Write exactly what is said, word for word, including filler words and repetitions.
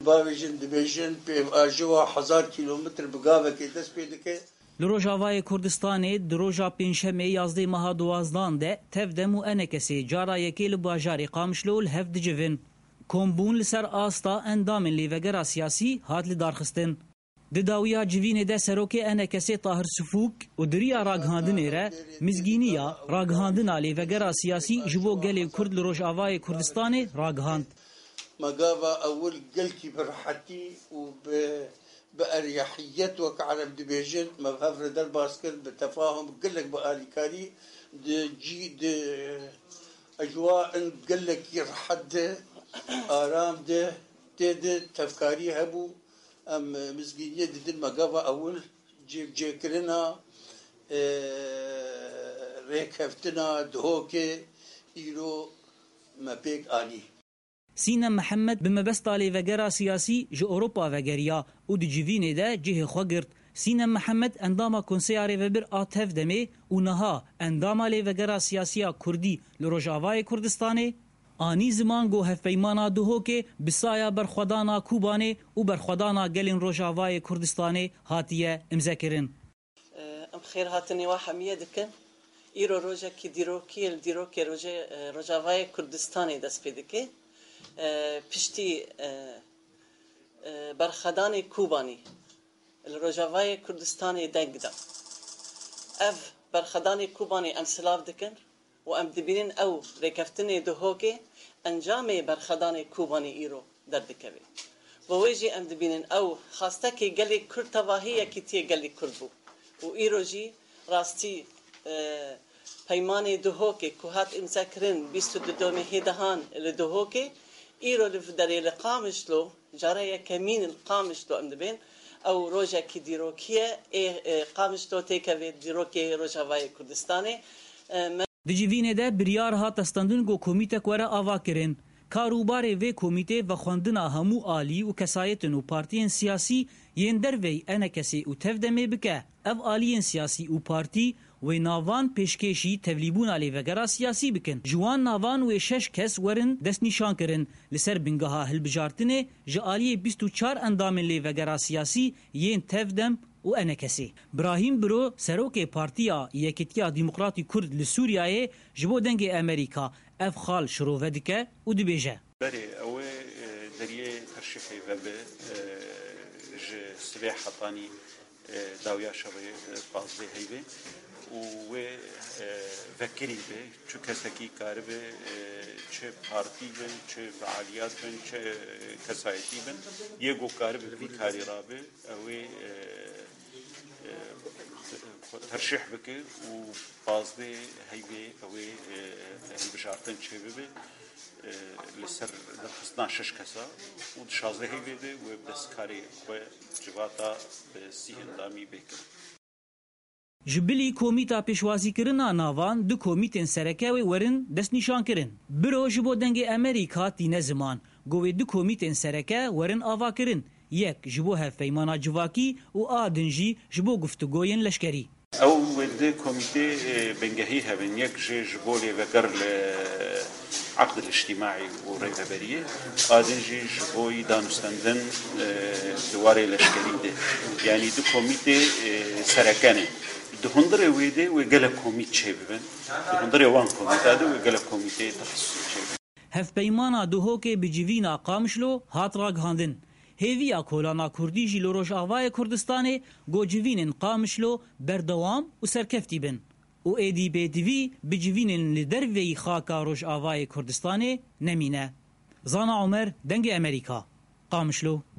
باویژن دبیجن پیو آجوا هزار کیلومتر بگاوه که دست پیدا که Li Rojavayê Kurdistanê di roja pênşemê yazdê meha duwazdan de tevdem û enekesê cara yekê li bajarê Qamişlo li hev dicivin. Kombûn li ser asta endamên lêvegera siyasî hat li darxistin. Di dawiya civînê de serokê enekesê Tahir Sufûk û diriya ragihandinê re mizgîniya ragihandina lêvegera siyasî ji bo gelê Kurd li Rojavayê Kurdistanê ragihand. مقابة أول قلتي برحتي وبأريحية وكعلم دبيجن مغفر دل باسكر بتفاهم قلك بآلي كاري دي جي دي أجواء قلك يرحد آرام دي دي تفكاري هبو أم مزقينية دي دي المقابة أول جيب جيكرنا ريك هفتنا دهوكي إيرو ما بيك آلي Sînem Mehemmed bi mebesta lêvegera siyasî ji Ewropa vegeriya û di civînê de cihê xwe girt. Sînem Mehemmed endama Konseya Rêvebir a Tevdemê û niha endama lêvegera siyasiya Kurdî li Rojavayê Kurdistanê anî ziman got hevpeymana Duhokê bi saya berxwedana Kubanê û berxwedana gelên Rojavayê Kurdistanê hatiye imzekirin. Em xêr hatinê wa hemiyê dikin. Îro rojekî dîrokî li dîrokê Rojavayê Kurdistanê dest pê dike. پشتی برخدان کوبانی الرجاوای کردستان دنگ دا اف برخدان کوبانی ام سلاف دکن و ام دبینن او رکفتن دهوکه انجام برخدان کوبانی ایرو در دکوی و ویجی ام دبینن او خواسته که گلی کرد تواهیه که تیه گلی کرد بو و ایرو جی راستی پیمان دهوکه که هات امزا کرن بیست و دو مهیدهان لدهوکه ایرو لفدری لقامشلو جاره کمین القامشلو ام دبین او روجا کی دیروکیه قامشلو تیکوی دیروکی روجاوای کردستانه Di civînê de biryar hat estandin got komîtek were ava kirin. Karûbarê vê komîtê vexwendina hemû alî û kesayetin û partiyên siyasî yên dervey enekesê û tevdemê bike. Ev aliyên siyasî û partî wê navan pêşkêşî tevlîbûna lêvegera siyasî bikin. Ji wan navan wê şeş kes werin destnîşan kirin. Li ser bingeha hilbijartinê ji aliyê bîst û çar endamên lêvegera siyasî yên tevdem û enekesê. Brahîm Biro serokê Partiya Yekîtiya Demokratî Kurd li Sûriyayê ji bo dengê Amerîka ev xal şirove dike û dibêje. Berê ew ê deriyê terşîxê vebe ji sibê hetanî dawiya şevê pazvê heyvê û wê vekirî be çi kesekî karibe çi partî bin çi fealiyat bin çi kesayetî bin yê got karibe vî karî rabe ew ê terşîh bike û pazvê heyvê ew ê hilbijartin çê bibe li ser xistina şeş kesa û di şazde heyvê de wê bi destkarê xwe civata bi sî endamî bêkin. Ji bilî komîta pêşwazîkirina navan du komîtên serekewê werin destnîşan kirin. Biro ji bo dengê Amerîka tîne ziman. Got wê du komîtên sereke werin ava kirin. Yek ji bo hevpeymana civakî û a din jî ji bo guftûgoyên leşkerî. Ew wê di komîtê bingehî hebin yek jê ji bo lêveger li عقد الاجتماعي والرهبرية قادن جي جبوي دانستندن دواري لشكري ده يعني دو كوميتي سركانه دو هندره ويده ويقلق كوميت شببن دو هندره وان كوميتا ده ويقلق كوميتي تخصصي شببن هف بيمانا دو هوكي بجيوينا قامشلو هات راگهاندن هیویا کولانا کردی جی لروج آوای کردستانه گو جوینن قامشلو بردوام و سرکفتی بن و ایدی بیدوی بجوینن لدروی خاکا روج آوای کردستانه نمینه. زانا عمر دنگ امریکا قامشلو